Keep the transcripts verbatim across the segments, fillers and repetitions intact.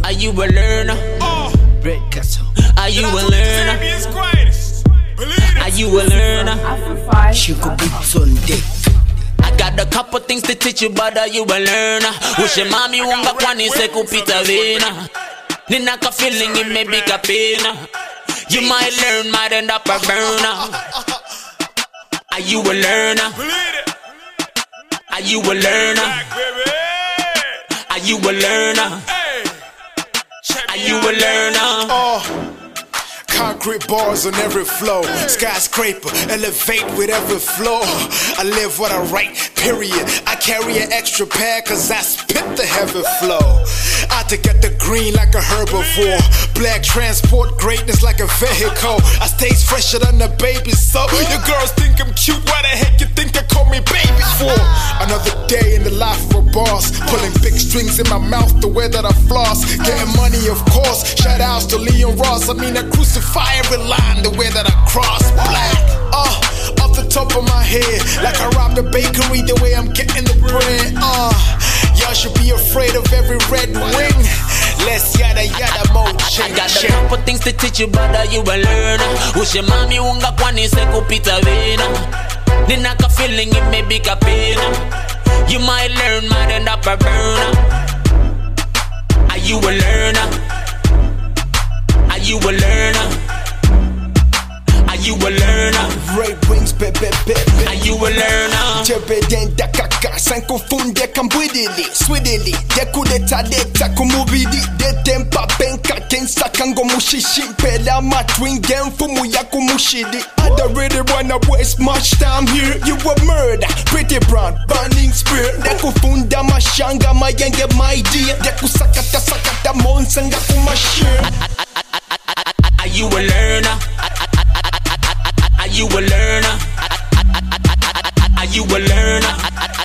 Are you a learner? Are you a learner? Are you a learner? I got a couple things to teach you, but are you a learner? Ushe mami unga kwani se kupita vina. Nina ka feeling it may be kapina. You might learn, might end up a burner. Are you a learner? Are you a learner? Are you a learner? Are you a learner? Oh. Concrete bars on every flow, skyscraper, elevate with every flow. I live what I write, period. I carry an extra pad cause I spit the heavy flow. I to get the green like a herbivore. Black transport greatness like a vehicle. I stays fresher than a baby, so your girls think I'm cute. Why the heck you think they call me baby for? Another day in the life of a boss, pulling big strings in my mouth the way that I floss. Getting money of course, shout outs to Leon Ross. I mean I crucify every line the way that I cross. Black, uh, off the top of my head, like I robbed a bakery the way I'm getting the bread. Uh, y'all should be afraid of every red wing. Let's yada yada mo ching. I got a couple things to teach you, but are you a learner? Ushe mami unga kwani se kupita vina. Nina ka feeling it may be kapina. You might learn, might end up a burner. Are you a learner? Are you a learner? Are you a learner? Ray wings, baby, baby. Are you a learner? Jebedenda kaka, sans confunde kambwidili, swidili, dekuleta deta kumubidi, detempa benka kensa kango mushishi, pela matwingen fumu ya kumushidi. I don't really wanna waste much time here. You a murder, pretty brown, burning spear. Dekufunda mashanga mayenge my dear. Dekusakata sakata monsanga kumashir. Are you a learner? Are you a learner? Are you a learner?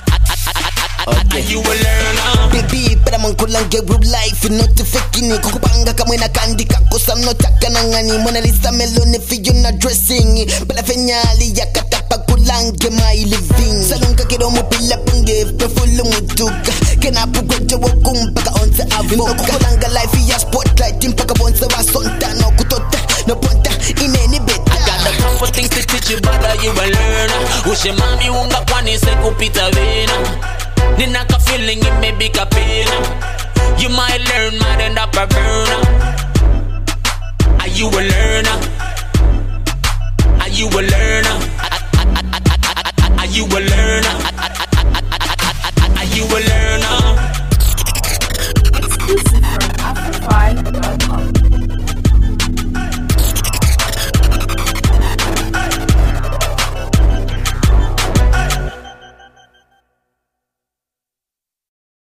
Are you a learner? Baby, para mankulange group life, not to faking it. Kukupanga kama ina kandi kakosa no taka nangani. Mona Lisa melone for you not dressing. Pala fenyali ya katapa kulange my living. Salonga kidomo pila pange, prefulu mutuka. Kena pugwete wakumpaka onse avoka. Kukulanga life ya spotlight, impaka bonse wa sonta no kutota. No ponta in any bit. I got a couple things to teach you, but are you a learner? Ushe mami unga kwani se kupita vina. Nina ka feeling it may be kapina. You might learn, might end up a burner. Are you a learner? Are you a learner? Are you a learner? Are you a learner? Exclusive.